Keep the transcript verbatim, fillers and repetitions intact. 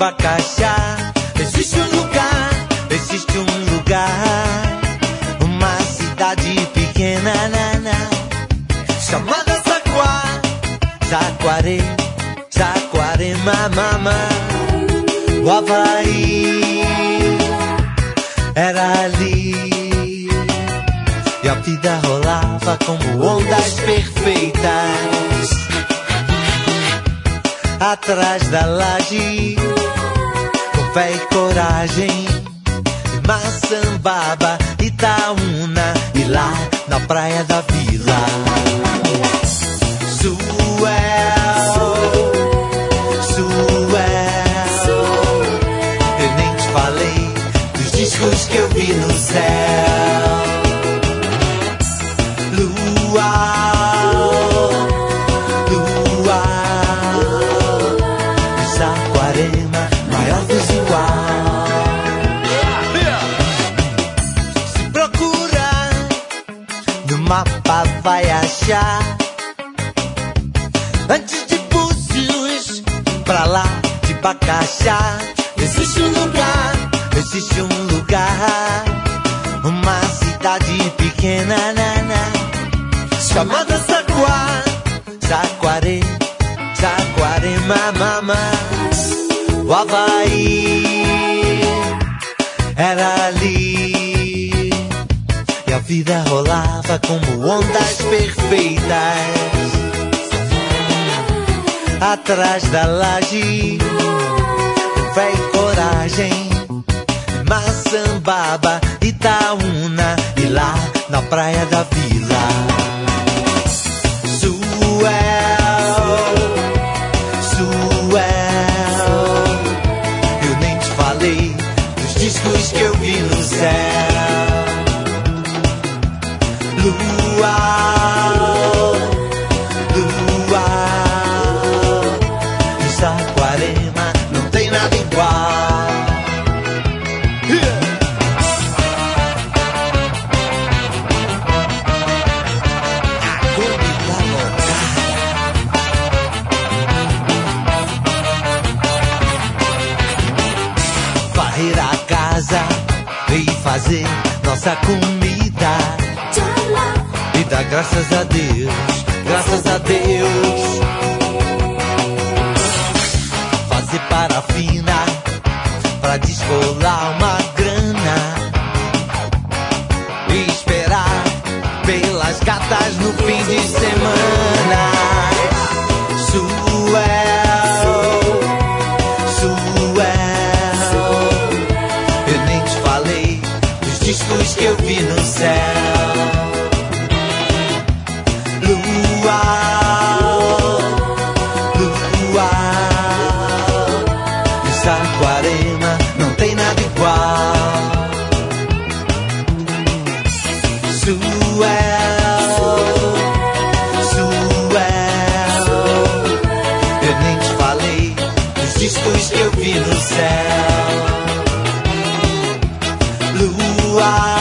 abacaxá. Existe um lugar, existe um lugar, uma cidade pequena, naná, chamada Saquá, Saquarê, Saquarema, mamá. O Havaí era ali, e a vida rolava como ondas perfeitas. Atrás da laje, com fé e coragem, Maçambaba, Itaúna e lá na praia da vila. Suel, Suel, eu nem te falei dos discos que eu vi no céu. Luau, luau, Saquarema, maior visual. Se procurar no mapa vai achar. Antes de Búzios, pra lá de Bacaxá, existe um lugar, existe um lugar, uma cidade pequena, naná, chamada Saquá, Saquarê, Saquarema, mamá. O Havaí era ali, e a vida rolava como ondas perfeitas. Atrás da laje, com fé e coragem, Maçambaba, Itaúna e lá na praia da vila. Suel, Suel, eu nem te falei dos discos que eu vi no céu. Luau, luau, Saquarema não tem nada igual. Yeah. Varrer a casa e fazer nossa comida e dar graças a Deus, graças a Deus. Fazer parafina pra descolar uma grana e esperar pelas gatas no fim de semana. Suel, Suel, eu nem te falei dos discos que eu vi no céu. Luau, luau, Saquarema não tem nada igual. Suel, Suel, eu nem te falei dos discos que eu vi no céu. Luau,